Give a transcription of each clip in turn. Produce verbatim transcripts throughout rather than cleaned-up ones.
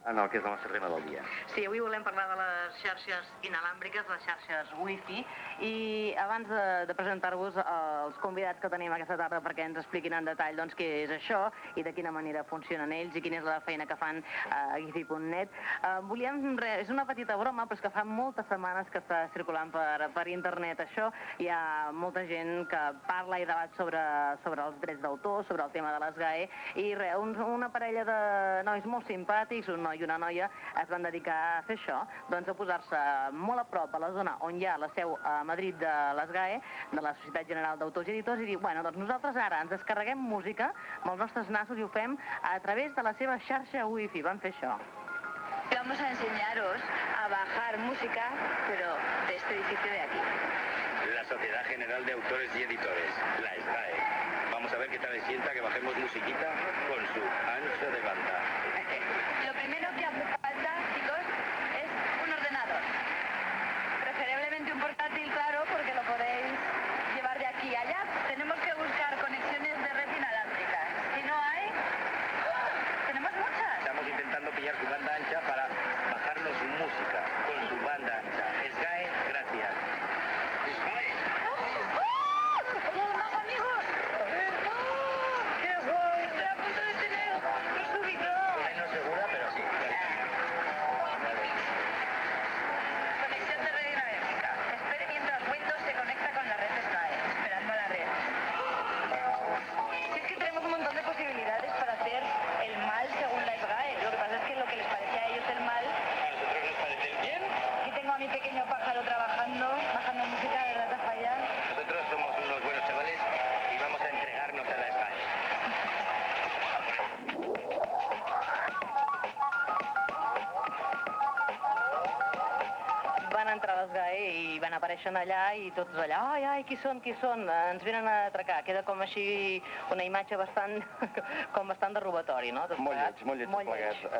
en el que és el nostre tema del dia. Sí, avui volem parlar de les xarxes inalàmbriques, les xarxes Wi-Fi, i abans de, de presentar-vos els convidats que tenim aquesta tarda perquè ens expliquin en detall doncs, què és això i de quina manera funcionen ells i quina és la feina que fan a Gifi punt net, eh, volíem, re, és una petita broma, però és que fa moltes setmanes que està circulant per, per internet això, hi ha molta gent que parla i debat sobre, sobre els drets d'autor, sobre el tema de les G A E, i re, un, una parella de nois molt simpàtics, un noi i una noia, es van dedicar a fer això, doncs a posar-se molt a prop a la zona on hi ha la seu a Madrid de les G A E, de la Societat General d'Autors i Editors, i dir, bueno, doncs nosaltres ara ens descarreguem música amb els nostres nassos i ho fem a través de la seva xarxa Wi-Fi. Van fer això. Vamos a enseñaros a bajar música, pero de este edificio de aquí. La Sociedad General de Autores y Editores, la S G A E. Vamos a ver qué tal les sienta que bajemos musiquita con su ancho de banda. Lo primero que hace falta, chicos, es un ordenador. Preferiblemente un portátil, claro, porque lo podéis llevar de aquí a allá. Tenemos que buscar conexiones de red inalámbricas. Si no hay, tenemos muchas. Estamos intentando pillar su banda ancha para bajarnos música con su banda ancha. S G A E, gracias. S G A E. ¡Hola, amigos! ¡Qué guay! Estoy a punto de tener un súbito. No segura, pero sí. Conexión de red inalámbrica. Espere mientras Windows se conecta con la red S G A E, esperando a la red. Si es que tenemos un montón de posibilidades para hacer el mal según la S G A E. Lo que pasa es que lo que les parece a ellos el mal... ¿A nosotros nos parece el bien? Aquí tengo a mi pequeño pájaro trabajando, bajando música de Data Fallar. Nosotros somos unos buenos chavales y vamos a entregarnos a la S G A E. Van entrar a les G A E i van aparèixer allà i tots allà, ai, ai, qui són, qui són? Ens venen a atracar. Queda com així una imatge bastant, com bastant de robatori, no? Tot Molt plegat. lleig, molt lleig, Molt plegat. lleig.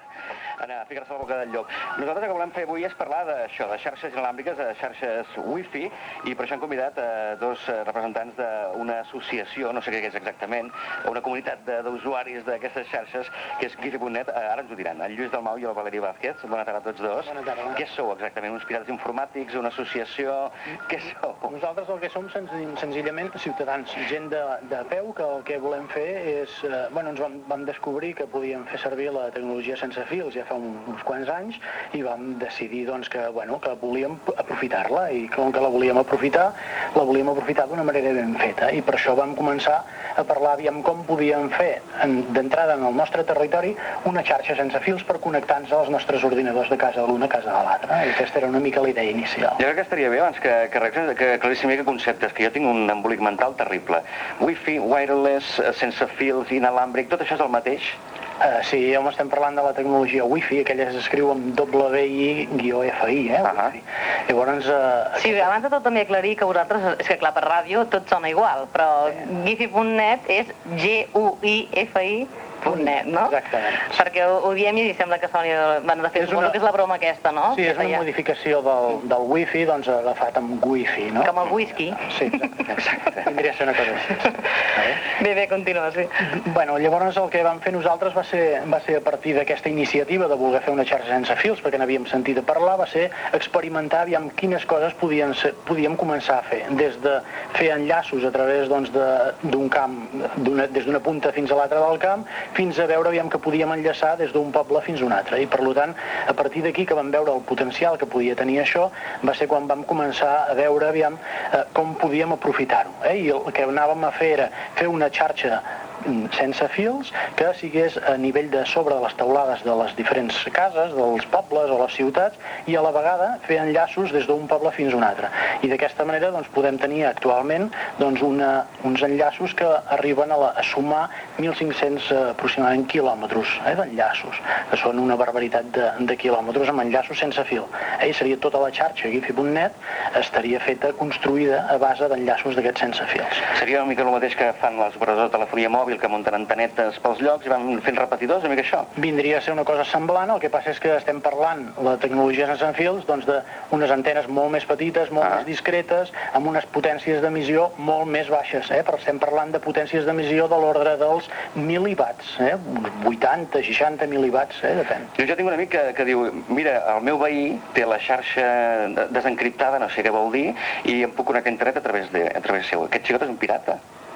Uh, anar a ficar-se a la boca del llop. Nosaltres el que volem fer avui és parlar d'això, de xarxes inalàmbriques, de xarxes Wi-Fi, i per això hem convidat a dos representants d'una associació, no sé què és exactament, una comunitat d'usuaris d'aquestes xarxes, que és Gifi punt net, ara ens ho diran, el Lluís Dalmau i el Valeri Vázquez. Bona tarda a tots dos. Bona tarda. Què sou exactament? Uns pirates informàtics, una associació? Què sou? Nosaltres el que som senzill, senzillament ciutadans, gent de, de peu, que el que volem fer és... Eh, bueno, ens vam, vam descobrir que podíem fer servir la tecnologia sense fils ja fa un, uns quants anys i vam decidir doncs, que, bueno, que volíem aprofitar-la i com que la volíem aprofitar, la volíem aprofitar d'una manera ben feta i per això vam començar a parlar aviam com podíem fer d'entrada en el nostre territori una xarxa sense fils per connectar-nos als nostres ordinadors de casa de l'una a casa de l'altra. I aquesta era una mica la idea inicial. Jo crec que estaria bé abans que, que, que aclarissin mica conceptes, que jo tinc un embolic mental terrible. Wi-Fi, wireless, sense fils, inalàmbric, tot això és el mateix? Uh, sí, home, estem parlant de la tecnologia Wi-Fi, aquella s'escriu amb W I F I, eh? Uh -huh. Llavors... Uh, Sí, abans de tot també aclarir que vosaltres, és que clar, per ràdio tot sona igual, però sí. Gifi punt net és G U I F I punt net, no? Exactament. Perquè ho, ho diem i sembla que soni... Bueno, de fet, suposo una... que és la broma aquesta, no? Sí, és una modificació del, del Wi-Fi, doncs agafat amb Wi-Fi, no? Com el whisky. Sí, exacte. exacte. Tindria ser una cosa així. Bé, bé, continua, sí. Bueno, llavors el que vam fer nosaltres va ser, va ser a partir d'aquesta iniciativa de voler fer una xarxa sense fils, perquè n'havíem sentit a parlar, va ser experimentar aviam quines coses podien ser, podíem començar a fer. Des de fer enllaços a través doncs, d'un camp, des d'una punta fins a l'altra del camp, fins a veure aviam que podíem enllaçar des d'un poble fins a un altre. I per tant, a partir d'aquí que vam veure el potencial que podia tenir això, va ser quan vam començar a veure aviam eh, com podíem aprofitar-ho. Eh? I el que anàvem a fer era fer una xarxa sense fils que sigués a nivell de sobre de les teulades de les diferents cases, dels pobles o les ciutats i a la vegada fer enllaços des d'un poble fins a un altre. I d'aquesta manera doncs, podem tenir actualment doncs, una, uns enllaços que arriben a, la, a sumar mil cinc-cents eh, aproximadament quilòmetres eh, d'enllaços, que són una barbaritat de, de quilòmetres amb enllaços sense fil. Eh, seria tota la xarxa Gifi punt net estaria feta, construïda a base d'enllaços d'aquests sense fils. Seria una mica el mateix que fan les operadors de telefonia mòbil mòbil que munten antenetes pels llocs i van fent repetidors, una mica això. Vindria a ser una cosa semblant, el que passa és que estem parlant, la tecnologia sense fils, doncs d'unes antenes molt més petites, molt ah. més discretes, amb unes potències d'emissió molt més baixes, eh? Però estem parlant de potències d'emissió de l'ordre dels mil·liwatts, eh? vuitanta, seixanta mil·liwatts, eh? Depèn. Jo, jo tinc un amic que, que diu, mira, el meu veí té la xarxa desencriptada, no sé què vol dir, i em puc connectar a internet a través de, a través seu. Aquest xicot és un pirata.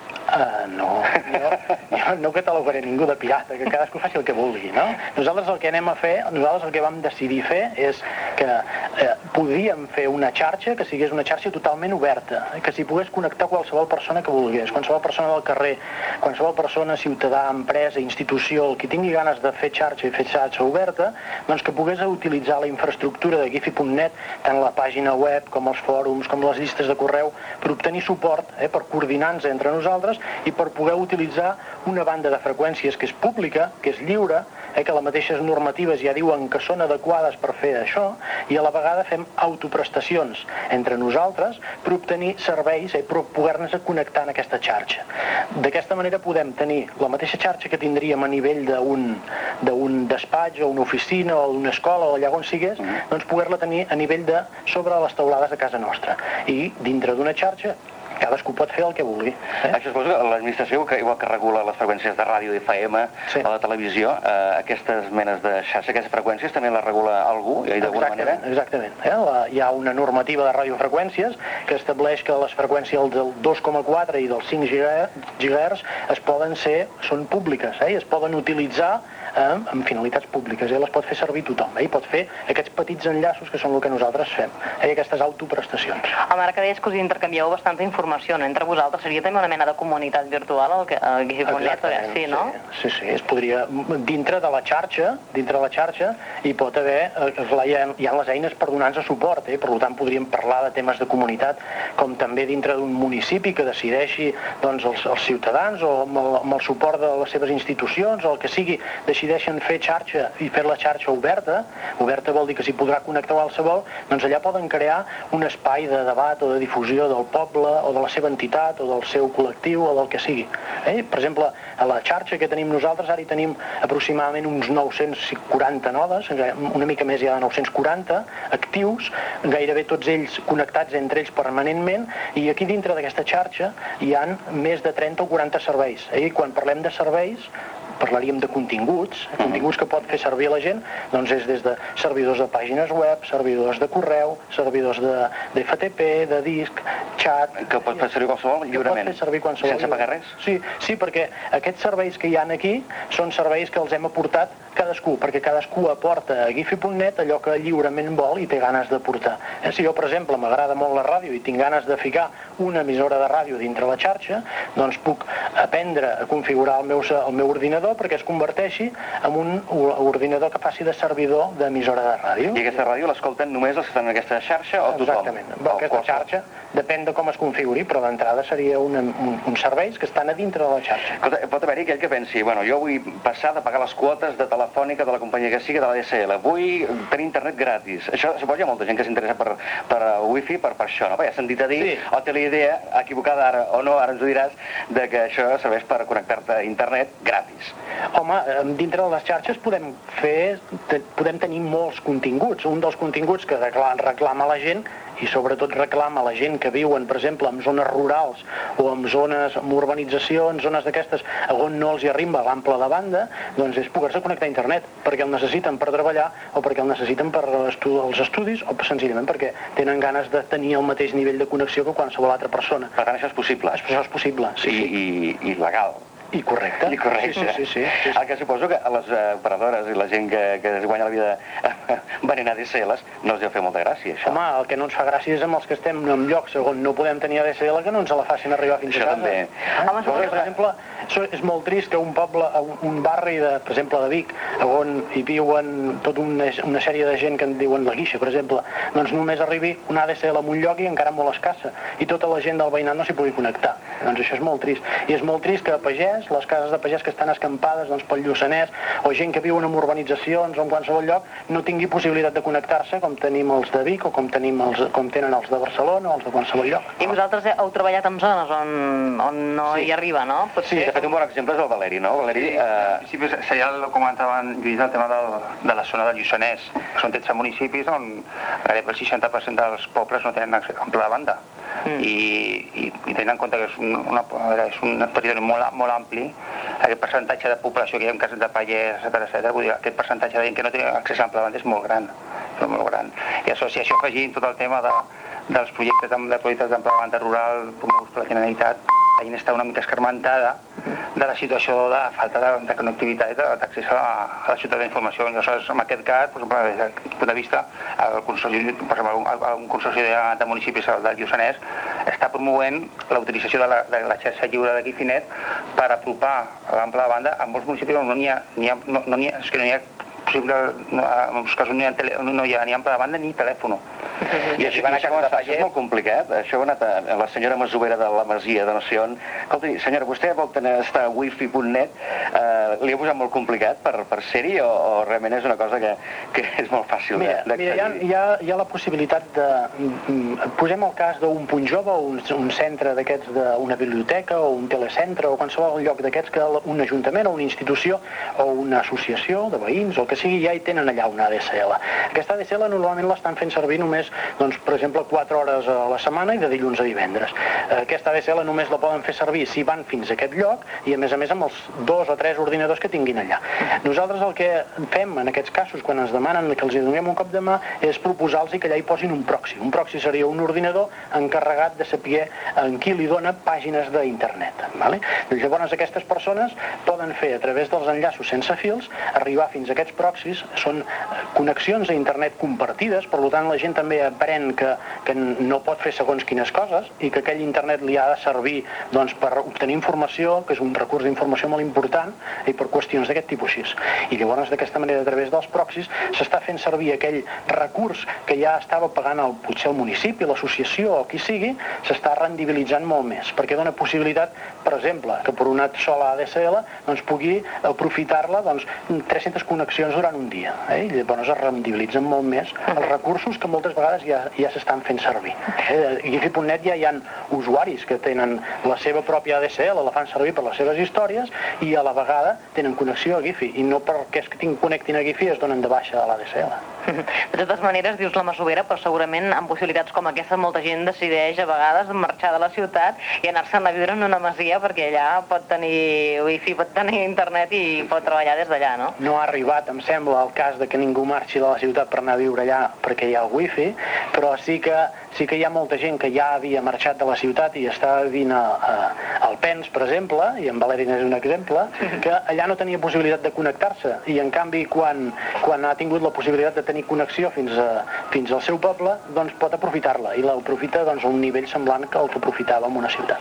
Uh, no, jo, jo no catalogaré ningú de pirata, que cadascú faci el que vulgui, no? Nosaltres el que anem a fer, nosaltres el que vam decidir fer és que eh, podíem fer una xarxa que sigués una xarxa totalment oberta, que s'hi pogués connectar qualsevol persona que volgués, qualsevol persona del carrer, qualsevol persona, ciutadà, empresa, institució, el que tingui ganes de fer xarxa i fer xarxa oberta, doncs que pogués utilitzar la infraestructura de gifi punt net, tant la pàgina web com els fòrums, com les llistes de correu, per obtenir suport, eh, per coordinar-nos entre nosaltres i per poder utilitzar una banda de freqüències que és pública, que és lliure, eh, que les mateixes normatives ja diuen que són adequades per fer això, i a la vegada fem autoprestacions entre nosaltres per obtenir serveis i eh, per poder-nos connectar en aquesta xarxa. D'aquesta manera podem tenir la mateixa xarxa que tindríem a nivell d'un d'un despatx o una oficina o una escola o allà on sigués, doncs poder-la tenir a nivell de sobre les teulades de casa nostra. I dintre d'una xarxa cadascú pot fer el que vulgui. Eh? Això suposo que l'administració, que igual que regula les freqüències de ràdio i F M sí. o de televisió, eh, aquestes menes de xarxa, aquestes freqüències també les regula algú, i d'alguna manera? Exactament. Eh? La, hi ha una normativa de radiofreqüències que estableix que les freqüències del dos coma quatre i del cinc gigahertz es poden ser, són públiques, eh? I es poden utilitzar eh, amb finalitats públiques, eh? Les pot fer servir tothom, eh? I pot fer aquests petits enllaços que són el que nosaltres fem, eh? Aquestes autoprestacions. Home, ara que deies que us intercanvieu bastanta informació no? Entre vosaltres, seria també una mena de comunitat virtual el que el gifi punt net, sí, no? Sí, sí, es podria, dintre de la xarxa, dintre de la xarxa, hi pot haver, hi ha, hi ha les eines per donar-nos suport, eh? Per tant podríem parlar de temes de comunitat, com també dintre d'un municipi que decideixi, doncs, els, els ciutadans, o amb el, amb el suport de les seves institucions, o el que sigui, decideixen fer xarxa i fer la xarxa oberta, oberta vol dir que s'hi podrà connectar qualsevol, doncs allà poden crear un espai de debat o de difusió del poble, o de la seva entitat, o del seu col·lectiu, o del que sigui. Eh? Per exemple, a la xarxa que tenim nosaltres, ara hi tenim aproximadament uns nou-cents quaranta nodes, una mica més ja de nou-cents quaranta, actius, gairebé tots ells connectats entre ells permanentment, i aquí dintre d'aquesta xarxa hi han més de trenta o quaranta serveis. Eh? I quan parlem de serveis, parlaríem de continguts, continguts que pot fer servir la gent, doncs és des de servidors de pàgines web, servidors de correu, servidors de, de F T P, de disc, xat... Que pot fer servir qualsevol lliurement, fer servir qualsevol sense pagar res? Sí, sí, perquè aquests serveis que hi ha aquí són serveis que els hem aportat cadascú, perquè cadascú aporta a gifi punt net allò que lliurement vol i té ganes de portar. Eh, si jo, per exemple, m'agrada molt la ràdio i tinc ganes de ficar una emissora de ràdio dintre la xarxa, doncs puc aprendre a configurar el meu, el meu ordinador perquè es converteixi en un ordinador que faci de servidor d'emissora de ràdio. I aquesta ràdio l'escolten només els que estan en aquesta xarxa o tothom? Exactament. O aquesta xarxa depèn de com es configuri, però d'entrada seria un, un, uns serveis que estan a dintre de la xarxa. Escolta, pot haver-hi aquell que pensi, bueno, jo vull passar de pagar les quotes de telefònica de la companyia que sigui, de la D S L, vull tenir internet gratis. Això, suposo hi ha molta gent que s'interessa per, per wifi, per, per això, no? Perquè has sentit a dir, sí. O té la idea, equivocada ara o no, ara ens ho diràs, de que això serveix per connectar-te a internet gratis. Home, dintre de les xarxes podem fer, podem tenir molts continguts. Un dels continguts que reclama la gent, i sobretot reclama la gent que viuen, per exemple, en zones rurals o en zones, en urbanitzacions, zones d'aquestes on no els hi arriba l'ample de banda, doncs és poder-se connectar a internet, perquè el necessiten per treballar o perquè el necessiten per estu els estudis o senzillament perquè tenen ganes de tenir el mateix nivell de connexió que qualsevol altra persona. Per tant, això és possible? Això és possible, sí. I, i, i legal? I correcte. I correcte. Sí, sí, sí, sí, sí. El que suposo que a les uh, operadores i la gent que, que es guanya la vida venent a D S Ls no els deu fer molta gràcia, això. Home, el que no ens fa gràcia és amb els que estem en llocs on no podem tenir A D S L que no ens la facin arribar fins això a casa. També. Eh? Home, Perquè, per exemple, és molt trist que un poble, un barri, de, per exemple, de Vic, on hi viuen tota una, una sèrie de gent que en diuen la Guixa, per exemple, doncs només arribi una A D S L en un lloc i encara molt escassa, i tota la gent del veïnat no s'hi pugui connectar. Doncs això és molt trist. I és molt trist que a pagès pagès, les cases de pagès que estan escampades doncs, pel Lluçanès, o gent que viuen en urbanitzacions o en qualsevol lloc, no tingui possibilitat de connectar-se com tenim els de Vic o com, tenim els, com tenen els de Barcelona o els de qualsevol lloc. I vosaltres heu treballat en zones on, on no Sí. hi arriba, no? Sí, de fet un bon exemple és el Valeri, no? Valeri, Sí, eh, en principi seria el que comentaven Lluís, el tema del, de la zona del Lluçanès. Són tretze municipis on gairebé el seixanta per cent dels pobles no tenen accés ample de banda. Mm. I, i, I tenint en compte que és un, una, és un territori molt, molt ampli, aquest percentatge de població que hi ha en cases de pagès, etcètera, etcètera, vull dir, aquest percentatge de gent que no té accés ample de banda és molt gran, és molt gran. I associació afegint tot el tema de, dels projectes de, de projectes d'ample de banda rural promoguts per la Generalitat, la gent està una mica escarmentada de la situació de falta de, de connectivitat i d'accés a, a la ciutat d'informació. Llavors, en aquest cas, per exemple, des d'aquest punt de vista, el consorci, per exemple, un, un consorci de, de municipis del Lluçanès està promovent la utilització de la, de la xarxa lliure de Guifinet per apropar l'ample de banda a molts municipis on no n'hi ha, ha, no, no ha, és que no hi ha possible, no, en molts casos no hi ha, tele, no hi ha ni ample de banda ni telèfon. I això, i això, com està, això és molt complicat. Això ha anat a, a la senyora masovera de la Masia de no sé on. Escolta, senyora, vostè vol tenir, estar a wifi punt net, eh, li ha posat molt complicat per, per ser-hi o, o realment és una cosa que, que és molt fàcil d'accedir? Mira, hi ha, hi, ha, hi ha la possibilitat de... Posem el cas d'un punt jove o un, un centre d'aquests d'una biblioteca o un telecentre o qualsevol lloc d'aquests que un ajuntament o una institució o una associació de veïns o el que sigui ja hi tenen allà una A D S L. Aquesta A D S L normalment l'estan fent servir només, doncs, per exemple, quatre hores a la setmana i de dilluns a divendres. Aquesta A D S L només la poden fer servir si van fins a aquest lloc i, a més a més, amb els dos o tres ordinadors que tinguin allà. Nosaltres el que fem en aquests casos, quan ens demanen que els donem un cop de mà, és proposar-los que allà hi posin un proxy. Un proxy seria un ordinador encarregat de saber en qui li dona pàgines d'internet. Vale? Llavors, aquestes persones poden fer, a través dels enllaços sense fils, arribar fins a aquests proxys. Són connexions a internet compartides, per tant, la gent també aprèn que, que no pot fer segons quines coses i que aquell internet li ha de servir doncs, per obtenir informació, que és un recurs d'informació molt important, i per qüestions d'aquest tipus així. I llavors, d'aquesta manera, a través dels proxys, s'està fent servir aquell recurs que ja estava pagant el, potser el municipi, l'associació o qui sigui, s'està rendibilitzant molt més, perquè dona possibilitat, per exemple, que per una sola A D S L doncs, pugui aprofitar-la doncs, tres-centes connexions durant un dia. Eh? I llavors es rendibilitzen molt més els recursos que moltes vegades ja, ja s'estan fent servir. Eh? A Guifi punt net ja hi ha usuaris que tenen la seva pròpia A D S L, la fan servir per les seves històries i a la vegada tenen connexió a Guifi i no perquè es connectin a Guifi es donen de baixa a l'A D S L. De totes maneres, dius la masovera, però segurament amb possibilitats com aquesta molta gent decideix a vegades marxar de la ciutat i anar-se'n a viure en una masia perquè allà pot tenir wifi, pot tenir internet i pot treballar des d'allà, no? No ha arribat, em sembla, el cas de que ningú marxi de la ciutat per anar a viure allà perquè hi ha el wifi, però sí que, sí que hi ha molta gent que ja havia marxat de la ciutat i estava vivint a, a, al Pens, per exemple, i en Valeri és un exemple, que allà no tenia possibilitat de connectar-se i en canvi quan, quan ha tingut la possibilitat de tenir connexió fins, a, fins al seu poble, doncs pot aprofitar-la i l'aprofita doncs, a un nivell semblant que el que aprofitava en una ciutat.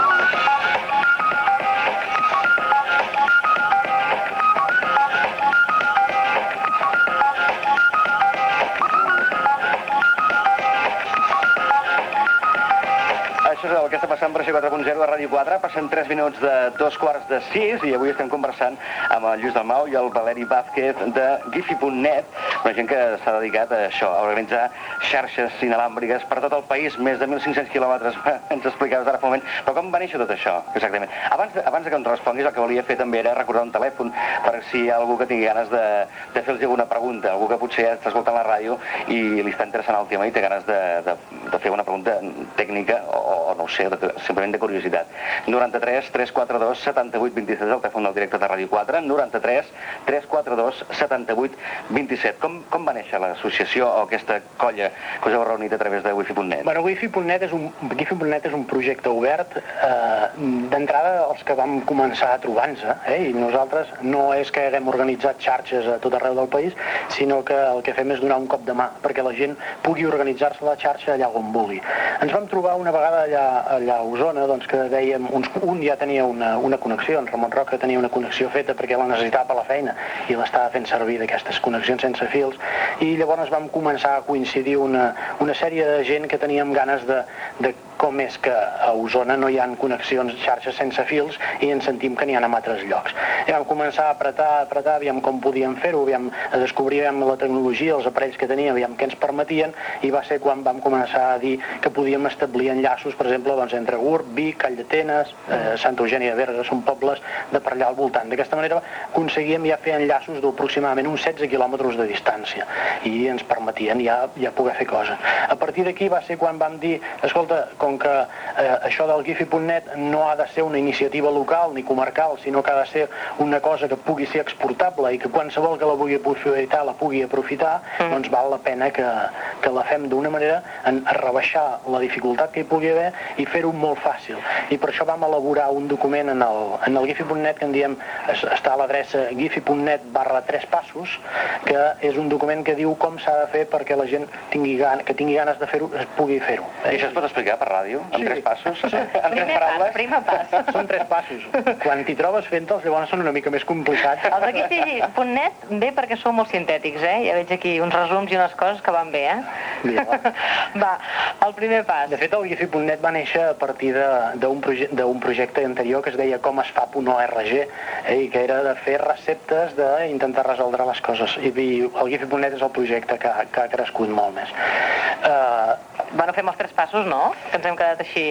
Això és el que està passant per C quatre punt zero de Ràdio quatre. Passen tres minuts de dos quarts de sis i avui estem conversant amb el Lluís Dalmau i el Valeri Vázquez de Guifi punt net, una gent que s'ha dedicat a això, a organitzar xarxes inalàmbriques per tot el país, més de mil cinc-cents quilòmetres, ens explicaves ara fa un moment. Però com va néixer tot això, exactament? Abans, abans que em responguis, el que volia fer també era recordar un telèfon per si hi ha algú que tingui ganes de, de fer-los alguna pregunta, algú que potser està escoltant la ràdio i li està interessant el tema i té ganes de, de, de fer una pregunta tècnica o, o no ho sé, de, simplement de curiositat. noranta-tres tres quatre dos setanta-vuit vint-i-set, el telèfon del directe de Ràdio quatre, noranta-tres tres quatre dos setanta-vuit vint-i-set. Com, com va néixer l'associació o aquesta colla que us heu reunit a través de Guifi punt net? Bueno, Guifi punt net és un, Guifi punt net és un projecte obert. Eh, D'entrada, els que vam començar a trobar-nos, eh, i nosaltres no és que haguem organitzat xarxes a tot arreu del país, sinó que el que fem és donar un cop de mà perquè la gent pugui organitzar-se la xarxa allà on vulgui. Ens vam trobar una vegada allà, allà a Osona, doncs, que dèiem, uns, un ja tenia una, una connexió, en Ramon Roca tenia una connexió feta perquè la necessitava per la feina i l'estava fent servir d'aquestes connexions sense fils, i llavors vam començar a coincidir una, una sèrie de gent que teníem ganes de, de com és que a Osona no hi ha connexions xarxes sense fils i ens sentim que n'hi ha en altres llocs. I vam començar a apretar, a apretar, aviam com podíem fer-ho, aviam a descobrir aviam la tecnologia, els aparells que teníem, aviam què ens permetien, i va ser quan vam començar a dir que podíem establir enllaços, per exemple, doncs, entre Gurb, Vic, Call d'Atenes, eh, Santa Eugènia de Berga, són pobles de per allà al voltant. D'aquesta manera aconseguíem ja fer enllaços d'aproximadament uns setze quilòmetres de distància i ens permetien ja, ja poder fer coses. A partir d'aquí va ser quan vam dir, escolta, com que eh, això del gifi punt net no ha de ser una iniciativa local ni comarcal, sinó que ha de ser una cosa que pugui ser exportable i que qualsevol que la vulgui aprofitar la pugui aprofitar, mm. doncs val la pena que, que la fem d'una manera en rebaixar la dificultat que hi pugui haver i fer-ho molt fàcil. I per això vam elaborar un document en el, en el gifi punt net que en diem, està a l'adreça gifi punt net barra tres passos, que és un document que diu com s'ha de fer perquè la gent tingui gan que tingui ganes de fer-ho, es pugui fer-ho. I això es pot explicar per ràdio? En Sí. tres passos? Sí. En tres Primer paraules? pas, primer pas. Són tres passos. Quan t'hi trobes fent-los, llavors són una mica més complicats. Els de gifi punt net bé perquè són molt sintètics, eh? Ja veig aquí uns resums i unes coses que van bé, eh? Bé, va. Va, el primer pas. De fet, el gifi punt net va néixer a partir d'un proje projecte anterior que es deia com es fa punt org, eh, i que era de fer receptes d'intentar resoldre les coses. I el gifi punt net és el projecte que, que ha crescut molt més. Uh, Bueno, fem els tres passos, no? Que ens hem quedat així...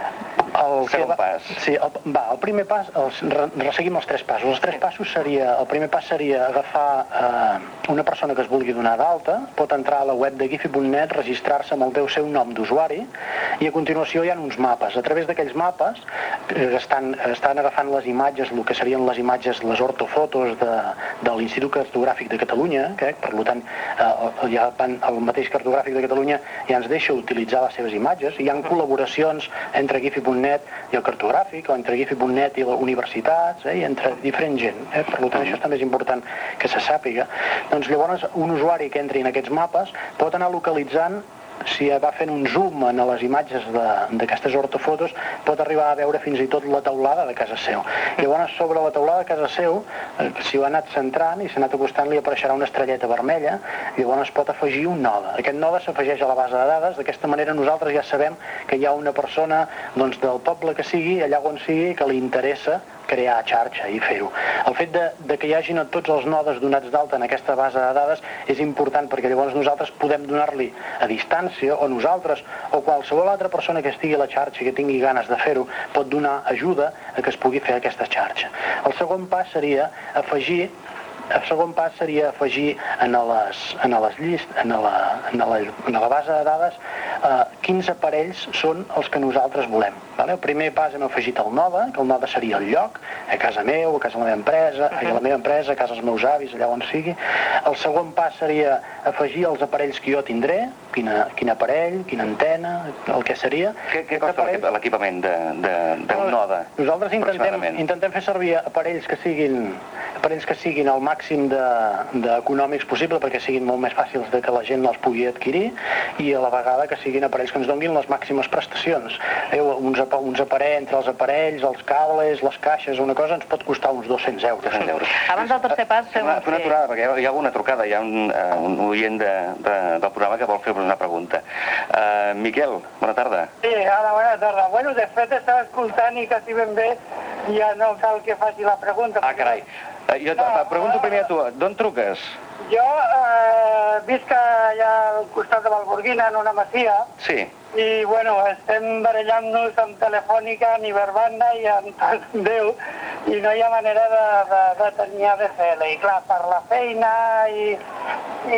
El Segon va, pas. Sí, el, va, el primer pas, els, re, resseguim els tres passos. Els tres passos seria, el primer pas seria agafar eh, una persona que es vulgui donar d'alta, pot entrar a la web de gifi punt net, registrar-se amb el teu seu nom d'usuari, i a continuació hi ha uns mapes. A través d'aquells mapes eh, estan, estan agafant les imatges, el que serien les imatges, les ortofotos de, de l'Institut Cartogràfic de Catalunya, que per tant eh, ja van, el mateix Cartogràfic de Catalunya ja ens deixa utilitzar les seves imatges, i hi ha col·laboracions entre gifi punt net i el cartogràfic, o entre gifi punt net i les universitats, eh, i entre diferent gent. Eh? Per tant, això també és important que se sàpiga. Doncs llavors, un usuari que entri en aquests mapes pot anar localitzant, si va fent un zoom en les imatges d'aquestes ortofotos, pot arribar a veure fins i tot la teulada de casa seu. Llavors, sobre la teulada de casa seu, si ho ha anat centrant i s'ha anat acostant, li apareixerà una estrelleta vermella, llavors pot afegir un node. Aquest node s'afegeix a la base de dades, d'aquesta manera nosaltres ja sabem que hi ha una persona doncs, del poble que sigui, allà on sigui, que li interessa crear xarxa i fer-ho. El fet de, de que hi hagin tots els nodes donats d'alta en aquesta base de dades és important perquè llavors nosaltres podem donar-li a distància, o nosaltres o qualsevol altra persona que estigui a la xarxa i que tingui ganes de fer-ho pot donar ajuda a que es pugui fer aquesta xarxa. El segon pas seria afegir El segon pas seria afegir en les, en les llist, en la, en la, en la base de dades eh, quins aparells són els que nosaltres volem. Vale? El primer pas hem afegit el node, que el node seria el lloc, a casa meu, a casa de la meva empresa, a la meva empresa, a casa dels meus avis, allà on sigui. El segon pas seria afegir els aparells que jo tindré, quina, quin aparell, quina antena, el que seria. Què, què costa l'equipament de, de, d'un node? Nosaltres intentem, intentem fer servir aparells que siguin, aparells que siguin el màxim d'econòmics de, possible perquè siguin molt més fàcils de que la gent els pugui adquirir, i a la vegada que siguin aparells que ens donguin les màximes prestacions. Eh, uns, uns aparells, entre els aparells, els cables, les caixes, una cosa ens pot costar uns dos-cents euros. Abans del tercer pas fem una, una aturada, perquè hi ha alguna trucada, hi ha un, uh, un oient de, de, del programa que vol fer una pregunta. Uh, Miquel, bona tarda. Sí, hola, bona tarda. Bueno, de fet estava escoltant i quasi ben bé ja no cal que faci la pregunta. Ah, carai. Uh, jo no, pregunto primer a tu, d'on truques? Jo eh, visc allà al costat de Valborguina, en una masia. Sí. I, bueno, estem barallant-nos amb Telefònica, ni verbanda i amb Déu, i no hi ha manera de, de, de tenir A D C L. I, clar, per la feina i, i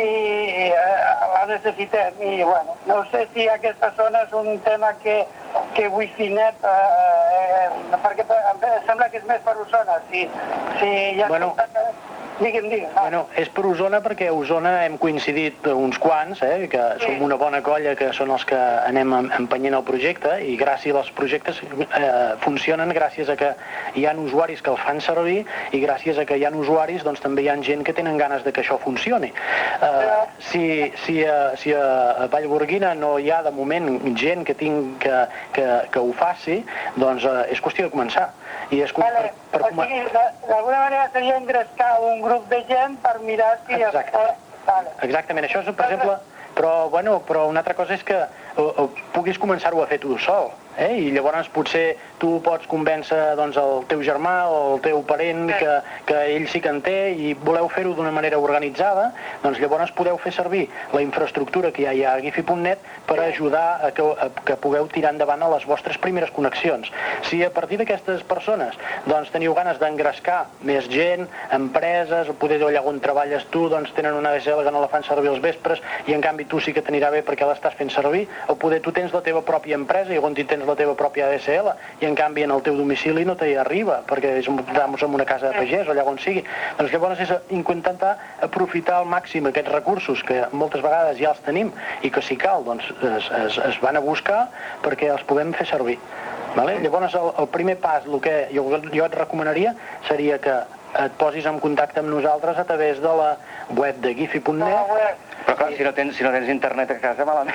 eh, la necessitem. I, bueno, no sé si aquesta zona és un tema que, que Wi-Fi net, eh, eh, perquè em sembla que és més per Osona. Si, si ja bueno, digue'm, digue'm. Ah. Bueno, és per Osona perquè a Osona hem coincidit uns quants, eh, que sí. Som una bona colla que són els que anem empenyent el projecte, i gràcies als projectes eh, funcionen gràcies a que hi ha usuaris que els fan servir, i gràcies a que hi ha usuaris doncs també hi ha gent que tenen ganes de que això funcioni. Eh, si, si, a, si a Vallborguina no hi ha de moment gent que, tinc, que, que, que ho faci, doncs eh, és qüestió de començar. I és vale. Per, per o sigui, d'alguna manera seria engrescar un grup de gent per mirar si... Exacte. Es... Vale. Exactament, això és, per exemple... Però, bueno, però una altra cosa és que puguis començar-ho a fer tu sol. Eh? I llavors potser tu pots convèncer doncs, el teu germà o el teu parent que, que ell sí que en té i voleu fer-ho d'una manera organitzada, doncs llavors podeu fer servir la infraestructura que ja hi ha a Giphy punt net per ajudar a que, a que pugueu tirar endavant a les vostres primeres connexions. Si a partir d'aquestes persones doncs, teniu ganes d'engrescar més gent, empreses, o poder allà on treballes tu doncs, tenen una A D S L que no la fan servir als vespres i en canvi tu sí que t'anirà bé perquè l'estàs fent servir, o poder tu tens la teva pròpia empresa i on hi tens la teva pròpia A D S L i en canvi en el teu domicili no t'hi arriba perquè estamos en una casa de pagès o allà on sigui. Doncs llavors és intentar aprofitar al màxim aquests recursos que moltes vegades ja els tenim i que si cal doncs es, es, es van a buscar perquè els puguem fer servir. Vale? Llavors el, el primer pas, el que jo, jo et recomanaria seria que et posis en contacte amb nosaltres a través de la web de Giphy punt net. Però clar, si no tens, si no tens internet a casa, malament.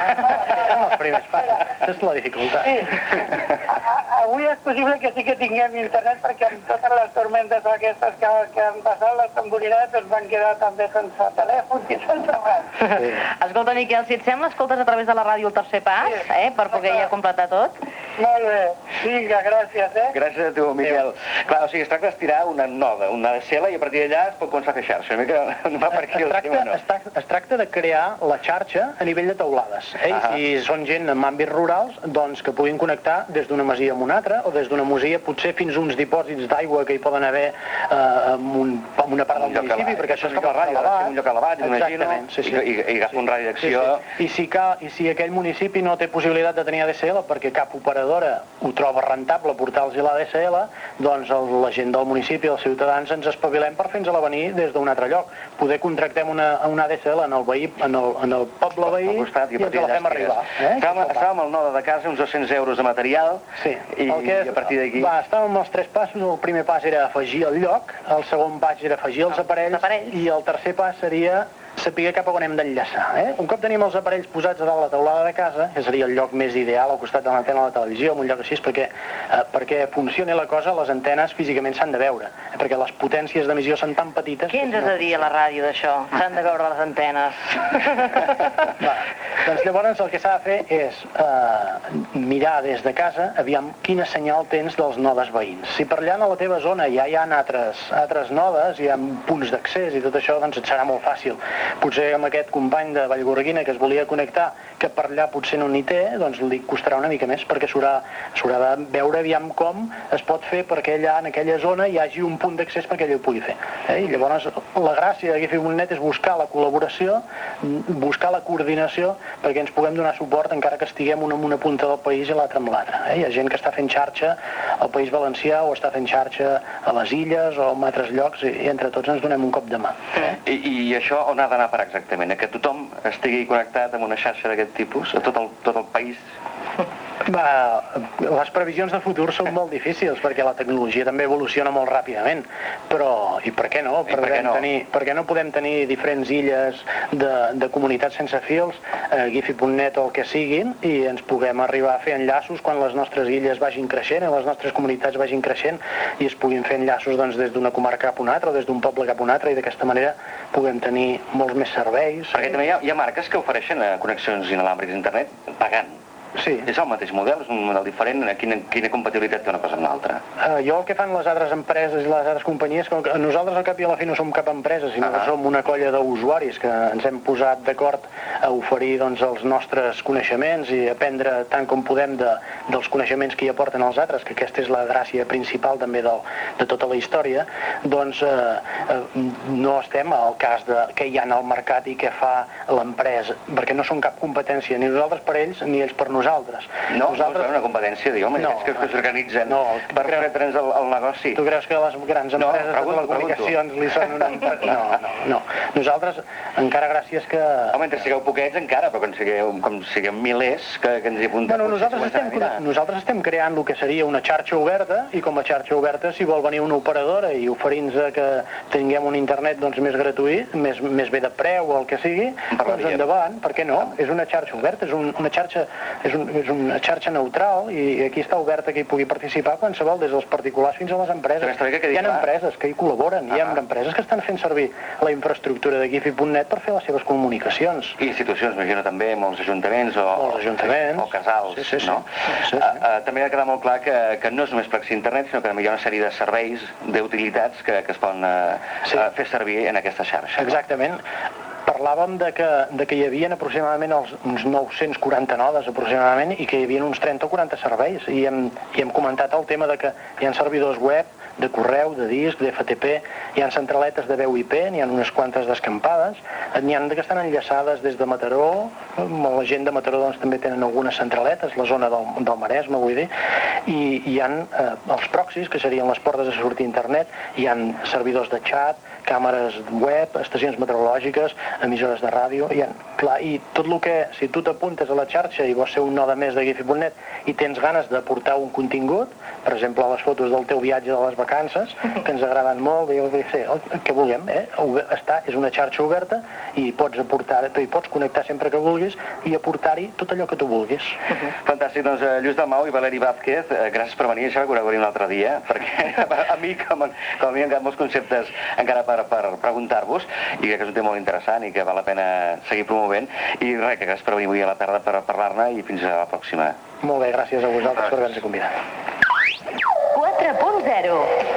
Són els primers passos, és la dificultat. Sí. Avui és possible que sí que tinguem internet perquè amb totes les tormentes aquestes que, que han passat, les temporirats ens van quedar també sense telèfon i sense res. Sí. Escolta, Miquel, si et sembla, escoltes a través de la ràdio el tercer pas, eh, per poder ja completar tot. Molt bé, vinga, gràcies, eh? Gràcies a tu, Miquel. Clar, o sigui, es tracta d'estirar una noda, una A D S L, i a partir d'allà es pot començar a fer xarxa. Una mica no va per aquí el tema, no? Es tracta, es tracta de crear la xarxa a nivell de teulades. Eh? Uh -huh. Si són gent en àmbits rurals, doncs que puguin connectar des d'una masia amb una altra, o des d'una masia potser fins a uns dipòsits d'aigua que hi poden haver eh, en, un, en una part del municipi, perquè això és com la ràdio, un lloc elevat, imagino, sí, sí. i, i, i agafa un radi d'acció. Sí, sí. I, si cal, I si aquell municipi no té possibilitat de tenir A D S L perquè cap operadora ho troba rentable portar-los l'A D S L, doncs el, la gent del municipi, els ciutadans, ens espavilem per fer-nos-la venir des d'un altre lloc. Poder contractem una, una A D S L en el veí, en el, en el poble veí, costat, i, i ens la fem arribar. Eh? Estàvem, estàvem al node de casa, uns dos-cents euros de material, sí. i, és, i a partir d'aquí... Va, estàvem amb els tres passos. El primer pas era afegir el lloc, el segon pas era afegir els aparells, aparells. i el tercer pas seria saber cap a on hem d'enllaçar. Eh? Un cop tenim els aparells posats a dalt la teulada de casa, que seria el lloc més ideal al costat de l'antena de la televisió, en un lloc així, perquè, eh, perquè funcioni la cosa, les antenes físicament s'han de veure, eh? perquè les potències d'emissió són tan petites... Què ens has de dir a la ràdio d'això? S'han de veure les antenes. Va, doncs llavors el que s'ha de fer és eh, mirar des de casa aviam quina senyal tens dels nodes veïns. Si per allà a la teva zona ja hi ha altres, altres nodes, hi ha punts d'accés i tot això, doncs et serà molt fàcil. Potser amb aquest company de Vallgorguina que es volia connectar, que per allà potser no n'hi té, doncs li costarà una mica més, perquè s'haurà de veure aviam com es pot fer perquè allà en aquella zona hi hagi un punt d'accés perquè ell ho pugui fer. Eh? I llavors la gràcia de Giphy punt net és buscar la col·laboració, buscar la coordinació perquè ens puguem donar suport encara que estiguem una en una punta del país i l'altra amb l'altra. Eh? Hi ha gent que està fent xarxa al País Valencià o està fent xarxa a les Illes o en altres llocs i entre tots ens donem un cop de mà. Eh? I, I això on ha d'anar per exactament? A que tothom estigui connectat amb una xarxa d'aquest tipus? A tot el, tot el país? Va, les previsions de futur són molt difícils perquè la tecnologia també evoluciona molt ràpidament, però i per què no? I per què no? Tenir, per què no podem tenir diferents illes de, de comunitats sense fils, eh, Giphy punt net o el que siguin, i ens puguem arribar a fer enllaços quan les nostres illes vagin creixent i les nostres comunitats vagin creixent i es puguin fer enllaços doncs, des d'una comarca cap a una altra o des d'un poble cap a una altra i d'aquesta manera puguem tenir molts més serveis. Perquè també hi ha, hi ha marques que ofereixen eh, connexions inalàmbriques d'internet pagant. Sí. És el mateix model, és un model diferent, quina, quina compatibilitat té una cosa amb l'altra? Uh, jo el que fan les altres empreses i les altres companyies, com que nosaltres al cap i a la fi no som cap empresa, sinó que som una colla d'usuaris que ens hem posat d'acord a oferir doncs, els nostres coneixements i aprendre tant com podem de, dels coneixements que hi aporten els altres, que aquesta és la gràcia principal també del, de tota la història, doncs uh, uh, no estem al cas de què hi ha al mercat i què fa l'empresa, perquè no són cap competència ni nosaltres per ells ni ells per nosaltres. Nosaltres. No, nosaltres... no és una competència, diu, home, no, és que, que s'organitzen no, per creure... fer-nos el, el negoci. Tu creus que les grans empreses no, pregunto, de telecomunicacions li són una empresa? No, no, no. Nosaltres, encara gràcies que... Home, entre sigueu poquets encara, però quan sigueu, com siguem milers que, que ens hi apuntem... Bueno, nosaltres estem, nosaltres estem creant el que seria una xarxa oberta, i com a xarxa oberta, si vol venir una operadora i oferir-nos que tinguem un internet doncs, més gratuït, més, més bé de preu o el que sigui, doncs endavant, per què no? És una xarxa oberta, és un, una xarxa... És és, un, és una xarxa neutral i aquí està oberta que hi pugui participar qualsevol, des dels particulars fins a les empreses. Hi ha empreses que hi col·laboren, hi ha empreses que estan fent servir la infraestructura de gifi punt net per fer les seves comunicacions. I institucions, m'imagino també, molts ajuntaments o, molts ajuntaments. o casals, sí, sí, sí. no? Sí, sí. Uh, uh, també ha quedat molt clar que, que no és només per accés a internet, sinó que també hi ha una sèrie de serveis, d'utilitats que, que es poden uh, sí. uh, fer servir en aquesta xarxa. Exactament. Parlàvem de que, de que hi havia aproximadament els, uns nou-cents quaranta nodes aproximadament i que hi havia uns trenta o quaranta serveis i hem, i hem comentat el tema de que hi ha servidors web, de correu, de disc, de F T P, hi ha centraletes de veu I P, n'hi ha unes quantes descampades, n'hi ha que estan enllaçades des de Mataró, la gent de Mataró doncs, també tenen algunes centraletes, la zona del, del Maresme, vull dir, i hi ha eh, els proxys, que serien les portes de sortir a internet, hi ha servidors de xat, càmeres web, estacions meteorològiques, emissores de ràdio, i, clar, i tot el que, si tu t'apuntes a la xarxa i vols ser un node més de gifi punt net i tens ganes de portar un contingut, per exemple, les fotos del teu viatge de les vacances, que ens agraden molt, jo què sé, el que vulguem, eh? Està, és una xarxa oberta i pots aportar, hi pots connectar sempre que vulguis i aportar-hi tot allò que tu vulguis. Fantàstic, doncs Lluís Dalmau i Valeri Vázquez, gràcies per venir, això que ho un altre dia, perquè a mi, com, com a mi, han quedat molts conceptes encara per, per preguntar-vos, i crec que és un tema molt interessant i que val la pena seguir promovent, i res, que gràcies per venir avui a la tarda per parlar-ne i fins a la pròxima. Molt bé, gràcies a vosaltres per haver-nos convidat. quatre punt zero